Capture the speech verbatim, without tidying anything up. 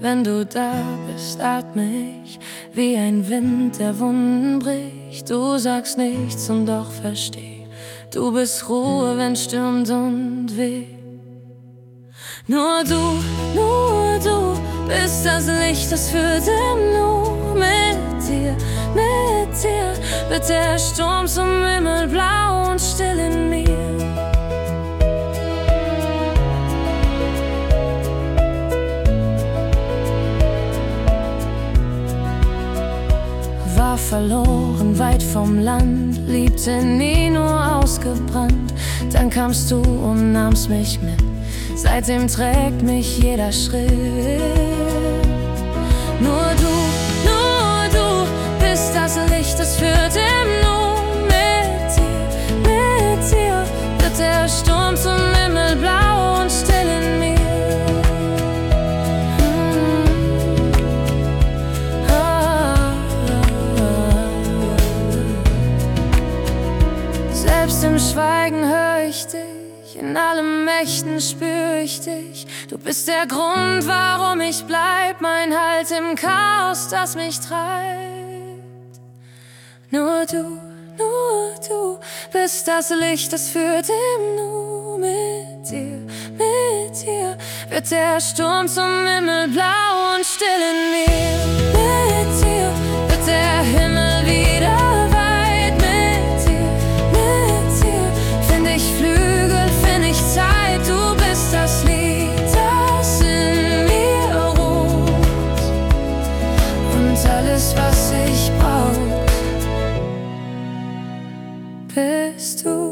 Wenn du da bist, atme ich wie ein Wind, der Wunden bricht. Du sagst nichts und doch versteh, du bist Ruhe, wenn stürmt und weht. Nur du, nur du bist das Licht, das führt im Nu. Mit dir, mit dir wird der Sturm zum Himmel blau und still in mir. War verloren, weit vom Land, liebte nie, nur ausgebrannt. Dann kamst du und nahmst mich mit, seitdem trägt mich jeder Schritt. Nur du, nur du bist das Licht, das führt im Nu. Mit dir, mit dir wird der Sturm zum Himmel blau und still in mir. Selbst im Schweigen hör ich dich, in allem Mächten spür ich dich. Du bist der Grund, warum ich bleib, mein Halt im Chaos, das mich treibt. Nur du, nur du bist das Licht, das führt im Nu. Mit dir, mit dir wird der Sturm zum Himmel blau und still in mir. Mit dir wird der Himmel wieder weit. Mit dir, mit dir find ich Flügel, find ich Zeit. Du bist das Lied, das in mir ruht, und alles, was ich brauch, bist du.